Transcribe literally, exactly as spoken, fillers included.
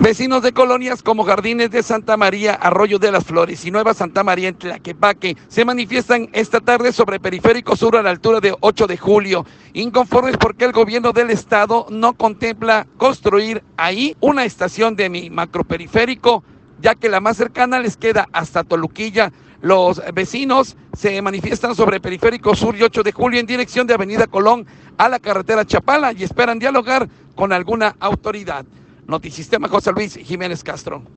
Vecinos de colonias como Jardines de Santa María, Arroyo de las Flores y Nueva Santa María en Tlaquepaque se manifiestan esta tarde sobre Periférico Sur a la altura de ocho de julio, inconformes porque el gobierno del estado no contempla construir ahí una estación de mi macroperiférico, ya que la más cercana les queda hasta Toluquilla. Los vecinos se manifiestan sobre Periférico Sur y ocho de julio en dirección de Avenida Colón a la carretera Chapala y esperan dialogar con alguna autoridad. Notisistema, José Luis Jiménez Castro.